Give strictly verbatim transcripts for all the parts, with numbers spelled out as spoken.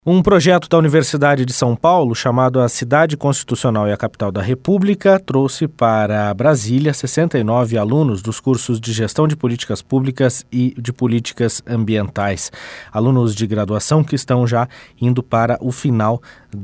Um projeto da Universidade de São Paulo, chamado A Cidade Constitucional e a Capital da República, trouxe para Brasília sessenta e nove alunos dos cursos de Gestão de Políticas Públicas e de Políticas Ambientais. Alunos de graduação que estão já indo para o final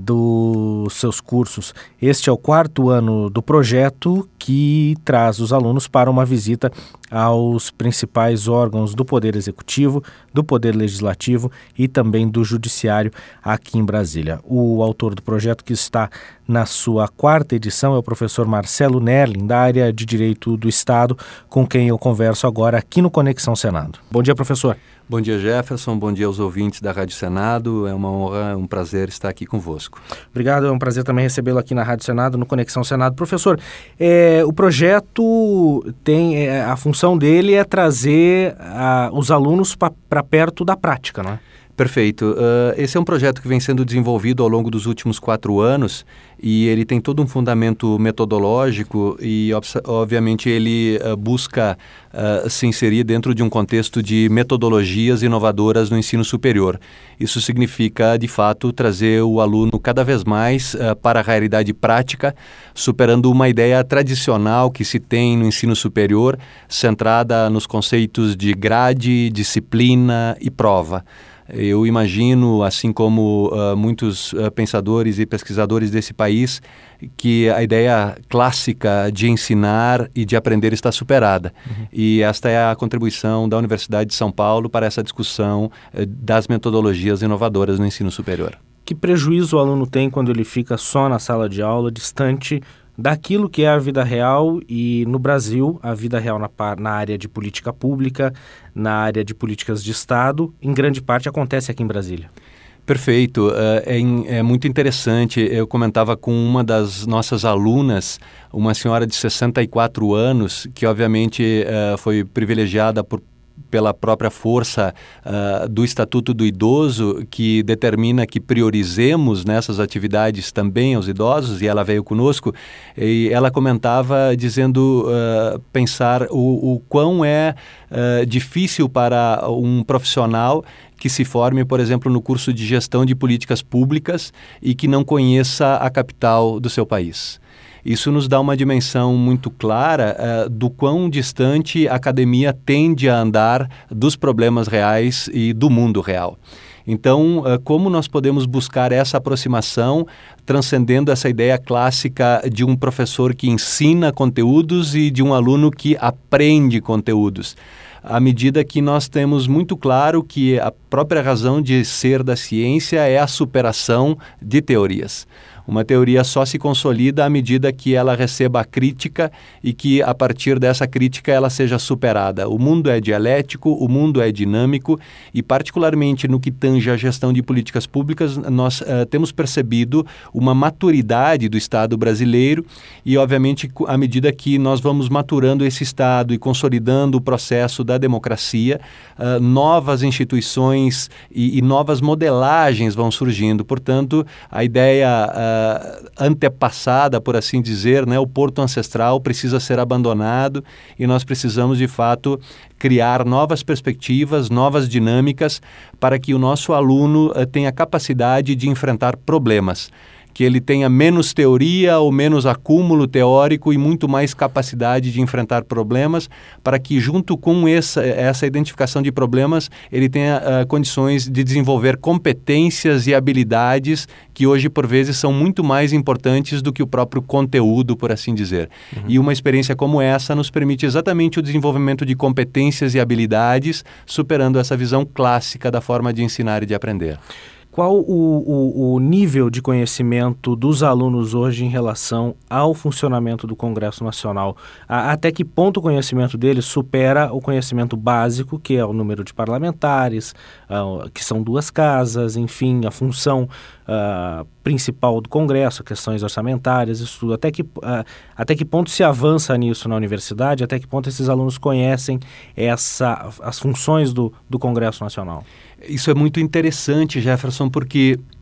dos seus cursos. Este é o quarto ano do projeto, que traz os alunos para uma visita aos principais órgãos do Poder Executivo, do Poder Legislativo e também do Judiciário aqui em Brasília. O autor do projeto, que está na sua quarta edição, é o professor Marcelo Nerlin, da área de Direito do Estado, com quem eu converso agora aqui no Conexão Senado. Bom dia, professor. Bom dia, Jefferson. Bom dia aos ouvintes da Rádio Senado. É uma honra, um prazer estar aqui convosco. Obrigado, é um prazer também recebê-lo aqui na Rádio Senado, no Conexão Senado. Professor, é, o projeto tem, é, a função dele é trazer a, os alunos para perto da prática, não é? Perfeito. Uh, esse é um projeto que vem sendo desenvolvido ao longo dos últimos quatro anos e ele tem todo um fundamento metodológico e, obviamente, ele uh, busca uh, se inserir dentro de um contexto de metodologias inovadoras no ensino superior. Isso significa, de fato, trazer o aluno cada vez mais uh, para a realidade prática, superando uma ideia tradicional que se tem no ensino superior, centrada nos conceitos de grade, disciplina e prova. Eu imagino, assim como uh, muitos uh, pensadores e pesquisadores desse país, que a ideia clássica de ensinar e de aprender está superada. Uhum. E esta é a contribuição da Universidade de São Paulo para essa discussão uh, das metodologias inovadoras no ensino superior. Que prejuízo o aluno tem quando ele fica só na sala de aula, distante daquilo que é a vida real? E no Brasil, a vida real na, na área de política pública, na área de políticas de Estado, em grande parte acontece aqui em Brasília. Perfeito, é, é muito interessante. Eu comentava com uma das nossas alunas, uma senhora de sessenta e quatro anos, que obviamente foi privilegiada por pela própria força uh, do Estatuto do Idoso, que determina que priorizemos nessas atividades também aos idosos, e ela veio conosco, e ela comentava dizendo, uh, pensar o, o quão é uh, difícil para um profissional que se forme, por exemplo, no curso de Gestão de Políticas Públicas e que não conheça a capital do seu país. Isso nos dá uma dimensão muito clara uh, do quão distante a academia tende a andar dos problemas reais e do mundo real. Então, uh, como nós podemos buscar essa aproximação, transcendendo essa ideia clássica de um professor que ensina conteúdos e de um aluno que aprende conteúdos? À medida que nós temos muito claro que a própria razão de ser da ciência é a superação de teorias. Uma teoria só se consolida à medida que ela receba a crítica e que, a partir dessa crítica, ela seja superada. O mundo é dialético, o mundo é dinâmico e, particularmente no que tange a gestão de políticas públicas, nós uh, temos percebido uma maturidade do Estado brasileiro e, obviamente, à medida que nós vamos maturando esse Estado e consolidando o processo da democracia, uh, novas instituições e, e novas modelagens vão surgindo. Portanto, a ideia uh, antepassada, por assim dizer, né, o porto ancestral precisa ser abandonado e nós precisamos, de fato, criar novas perspectivas, novas dinâmicas para que o nosso aluno uh, tenha capacidade de enfrentar problemas, que ele tenha menos teoria ou menos acúmulo teórico e muito mais capacidade de enfrentar problemas, para que, junto com essa, essa identificação de problemas, ele tenha uh, condições de desenvolver competências e habilidades que hoje, por vezes, são muito mais importantes do que o próprio conteúdo, por assim dizer. Uhum. E uma experiência como essa nos permite exatamente o desenvolvimento de competências e habilidades, superando essa visão clássica da forma de ensinar e de aprender. Qual o, o, o nível de conhecimento dos alunos hoje em relação ao funcionamento do Congresso Nacional? A, até que ponto o conhecimento deles supera o conhecimento básico, que é o número de parlamentares, uh, que são duas casas, enfim, a função uh, principal do Congresso, questões orçamentárias, isso tudo. Até que, uh, até que ponto se avança nisso na universidade? Até que ponto esses alunos conhecem essa, as funções do, do Congresso Nacional? Isso é muito interessante, Jefferson, porque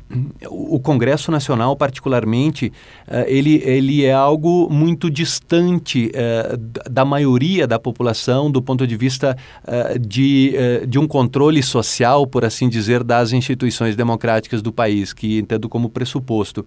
o Congresso Nacional, particularmente, uh, ele, ele é algo muito distante uh, da maioria da população do ponto de vista uh, de, uh, de um controle social, por assim dizer, das instituições democráticas do país, que entendo como pressuposto.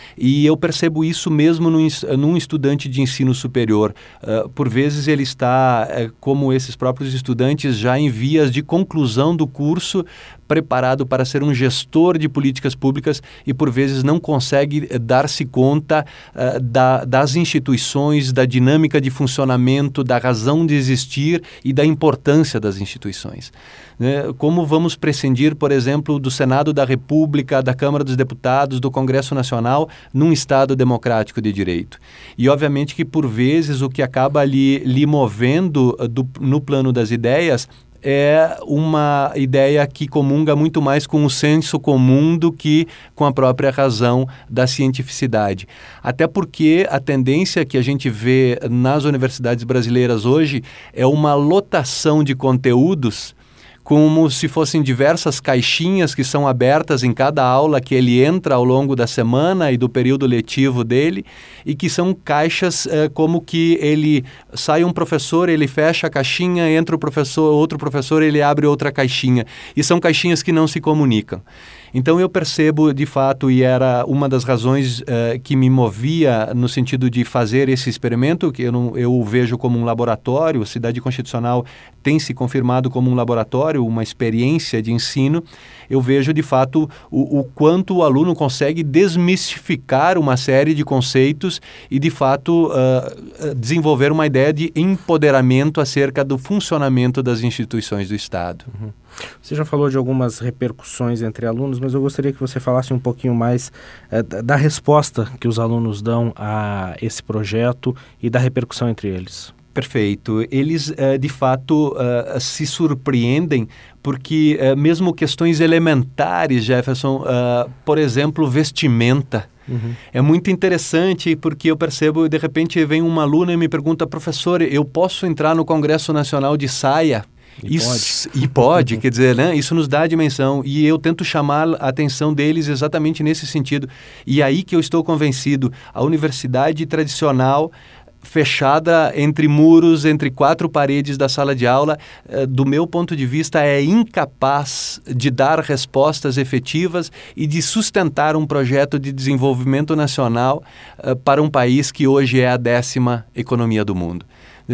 E eu percebo isso mesmo num, num estudante de ensino superior. Uh, por vezes ele está, uh, como esses próprios estudantes, já em vias de conclusão do curso, preparado para ser um gestor de políticas públicas e, por vezes, não consegue uh, dar-se conta uh, da, das instituições, da dinâmica de funcionamento, da razão de existir e da importância das instituições. Né? Como vamos prescindir, por exemplo, do Senado da República, da Câmara dos Deputados, do Congresso Nacional, num Estado democrático de direito? E, obviamente, que, por vezes, o que acaba lhe, lhe movendo uh, do, no plano das ideias é uma ideia que comunga muito mais com o senso comum do que com a própria razão da cientificidade. Até porque a tendência que a gente vê nas universidades brasileiras hoje é uma lotação de conteúdos como se fossem diversas caixinhas que são abertas em cada aula que ele entra ao longo da semana e do período letivo dele, e que são caixas eh, como que ele sai um professor, ele fecha a caixinha, entra o professor, outro professor, ele abre outra caixinha, e são caixinhas que não se comunicam. Então eu percebo, de fato, e era uma das razões uh, que me movia no sentido de fazer esse experimento, que eu, não, eu o vejo como um laboratório, a Cidade Constitucional tem se confirmado como um laboratório, uma experiência de ensino. Eu vejo, de fato, o, o quanto o aluno consegue desmistificar uma série de conceitos e, de fato, uh, desenvolver uma ideia de empoderamento acerca do funcionamento das instituições do Estado. Uhum. Você já falou de algumas repercussões entre alunos, mas eu gostaria que você falasse um pouquinho mais eh, da resposta que os alunos dão a esse projeto e da repercussão entre eles. Perfeito. Eles, uh, de fato, uh, se surpreendem porque uh, mesmo questões elementares, Jefferson, uh, por exemplo, vestimenta, uhum. É muito interessante porque eu percebo, de repente, vem uma aluna e me pergunta: professor, eu posso entrar no Congresso Nacional de saia? E isso, pode. E pode, quer dizer, né? Isso nos dá a dimensão, e eu tento chamar a atenção deles exatamente nesse sentido. E aí que eu estou convencido, a universidade tradicional, fechada entre muros, entre quatro paredes da sala de aula, eh, do meu ponto de vista, é incapaz de dar respostas efetivas e de sustentar um projeto de desenvolvimento nacional eh, para um país que hoje é a décima economia do mundo.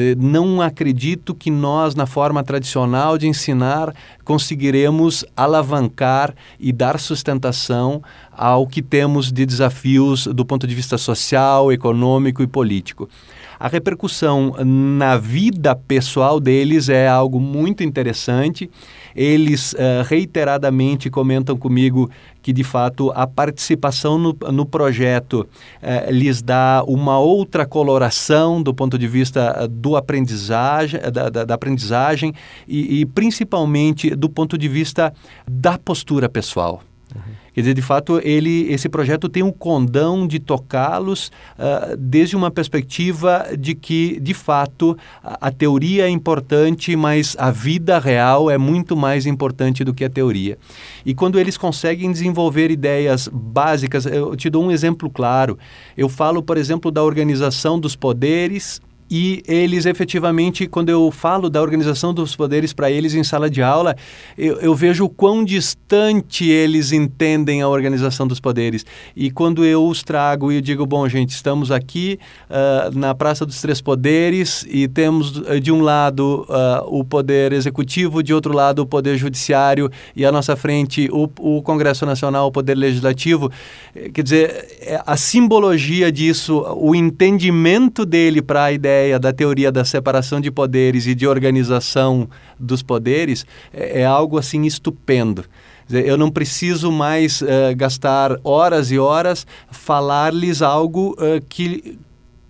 Não acredito que nós, na forma tradicional de ensinar, conseguiremos alavancar e dar sustentação ao que temos de desafios do ponto de vista social, econômico e político. A repercussão na vida pessoal deles é algo muito interessante. Eles uh, reiteradamente comentam comigo que, de fato, a participação no, no projeto uh, lhes dá uma outra coloração do ponto de vista do aprendizagem, da, da, da aprendizagem e, e, principalmente, do ponto de vista da postura pessoal. Uhum. Quer dizer, de fato, ele, esse projeto tem um condão de tocá-los uh, desde uma perspectiva de que, de fato, a, a teoria é importante, mas a vida real é muito mais importante do que a teoria. E quando eles conseguem desenvolver ideias básicas, eu te dou um exemplo claro. Eu falo, por exemplo, da organização dos poderes. E eles, efetivamente, quando eu falo da organização dos poderes para eles em sala de aula, eu, eu vejo o quão distante eles entendem a organização dos poderes. E quando eu os trago e digo, bom, gente, estamos aqui uh, na Praça dos Três Poderes e temos, de um lado, uh, o poder executivo, de outro lado, o poder judiciário e à nossa frente o, o Congresso Nacional, o poder legislativo. Quer dizer, a simbologia disso, o entendimento dele para a ideia da teoria da separação de poderes e de organização dos poderes é, é algo assim estupendo. Eu não preciso mais uh, gastar horas e horas falar-lhes algo uh, que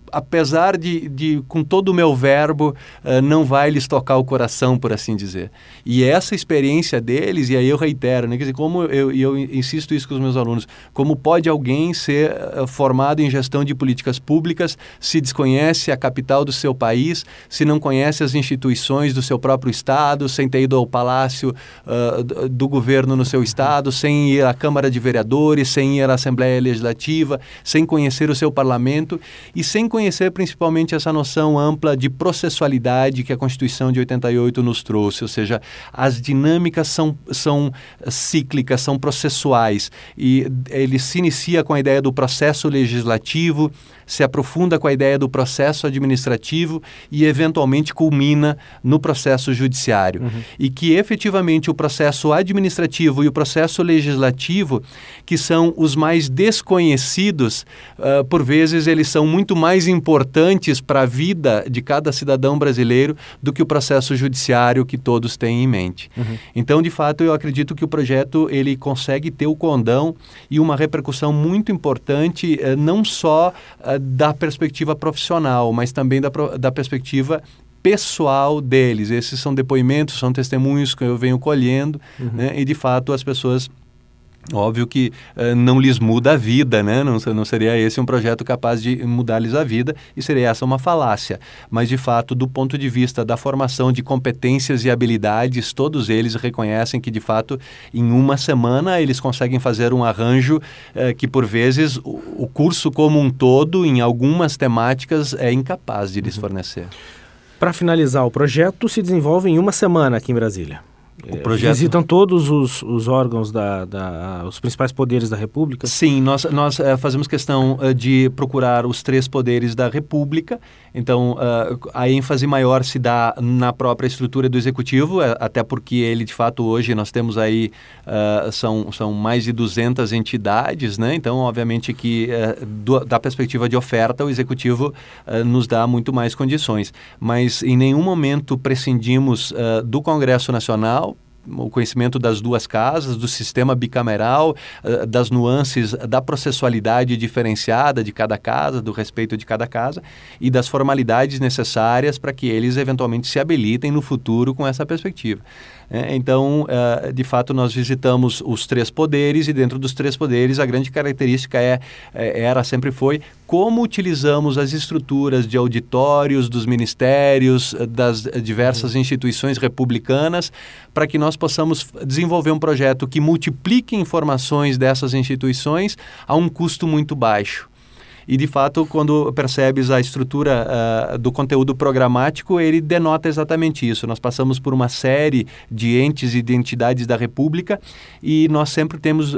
apesar de, de, com todo o meu verbo, uh, não vai lhes tocar o coração, por assim dizer. E essa experiência deles, e aí eu reitero, né, quer dizer, como eu, eu insisto isso com os meus alunos, como pode alguém ser uh, formado em gestão de políticas públicas se desconhece a capital do seu país, se não conhece as instituições do seu próprio estado, sem ter ido ao palácio uh, do, do governo no seu estado, sem ir à Câmara de Vereadores, sem ir à Assembleia Legislativa, sem conhecer o seu parlamento e sem conhecer principalmente essa noção ampla de processualidade que a Constituição de oitenta e oito nos trouxe, ou seja, as dinâmicas são, são cíclicas, são processuais e ele se inicia com a ideia do processo legislativo, se aprofunda com a ideia do processo administrativo e eventualmente culmina no processo judiciário. Uhum. E que efetivamente o processo administrativo e o processo legislativo, que são os mais desconhecidos, uh, por vezes eles são muito mais importantes para a vida de cada cidadão brasileiro do que o processo judiciário que todos têm em mente. Uhum. Então, de fato, eu acredito que o projeto ele consegue ter o condão e uma repercussão muito importante, uh, não só uh, da perspectiva profissional, mas também da, da perspectiva pessoal deles. Esses são depoimentos, são testemunhos que eu venho colhendo, uhum. né? E de fato as pessoas, óbvio que uh, não lhes muda a vida, né? Não, não seria esse um projeto capaz de mudar-lhes a vida e seria essa uma falácia. Mas, de fato, do ponto de vista da formação de competências e habilidades, todos eles reconhecem que, de fato, em uma semana eles conseguem fazer um arranjo uh, que, por vezes, o, o curso como um todo, em algumas temáticas, é incapaz de lhes uhum. fornecer. Para finalizar, o projeto se desenvolve em uma semana aqui em Brasília. O projeto... Visitam todos os, os órgãos, da, da, os principais poderes da República? Sim, nós, nós uh, fazemos questão uh, de procurar os três poderes da República. Então, uh, a ênfase maior se dá na própria estrutura do Executivo, uh, até porque ele, de fato, hoje nós temos aí, uh, são, são mais de duzentas entidades, né? Então, obviamente que, uh, do, da perspectiva de oferta, o Executivo uh, nos dá muito mais condições. Mas, em nenhum momento, prescindimos uh, do Congresso Nacional, o conhecimento das duas casas, do sistema bicameral, das nuances da processualidade diferenciada de cada casa, do respeito de cada casa e das formalidades necessárias para que eles eventualmente se habilitem no futuro com essa perspectiva. É, então, uh, de fato, nós visitamos os três poderes e dentro dos três poderes a grande característica é, é, era, sempre foi, como utilizamos as estruturas de auditórios, dos ministérios, das diversas uhum. instituições republicanas para que nós possamos desenvolver um projeto que multiplique informações dessas instituições a um custo muito baixo. E, de fato, quando percebes a estrutura uh, do conteúdo programático, ele denota exatamente isso. Nós passamos por uma série de entes e de entidades da República e nós sempre temos uh,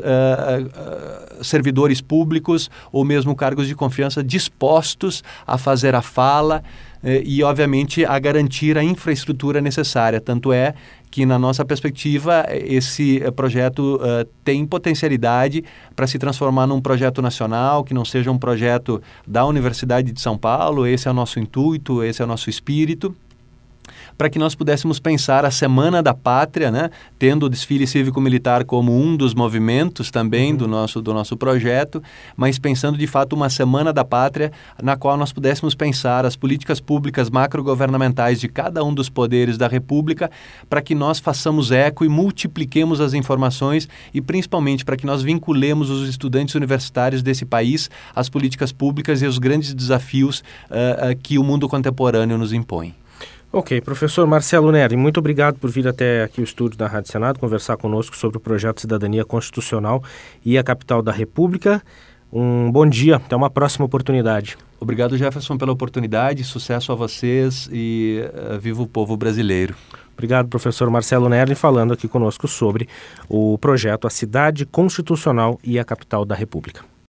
uh, servidores públicos ou mesmo cargos de confiança dispostos a fazer a fala uh, e, obviamente, a garantir a infraestrutura necessária. Tanto é que, na nossa perspectiva, esse projeto uh, tem potencialidade para se transformar num projeto nacional, que não seja um projeto da Universidade de São Paulo. Esse é o nosso intuito, esse é o nosso espírito, para que nós pudéssemos pensar a Semana da Pátria, né, tendo o desfile cívico-militar como um dos movimentos também uhum. do, nosso, do nosso projeto, mas pensando de fato uma Semana da Pátria na qual nós pudéssemos pensar as políticas públicas macrogovernamentais de cada um dos poderes da República para que nós façamos eco e multipliquemos as informações e principalmente para que nós vinculemos os estudantes universitários desse país às políticas públicas e aos grandes desafios uh, uh, que o mundo contemporâneo nos impõe. Ok, professor Marcelo Neri, muito obrigado por vir até aqui o estúdio da Rádio Senado conversar conosco sobre o projeto Cidadania Constitucional e a Capital da República. Um bom dia, até uma próxima oportunidade. Obrigado, Jefferson, pela oportunidade, sucesso a vocês e uh, viva o povo brasileiro. Obrigado, professor Marcelo Neri, falando aqui conosco sobre o projeto A Cidade Constitucional e a Capital da República.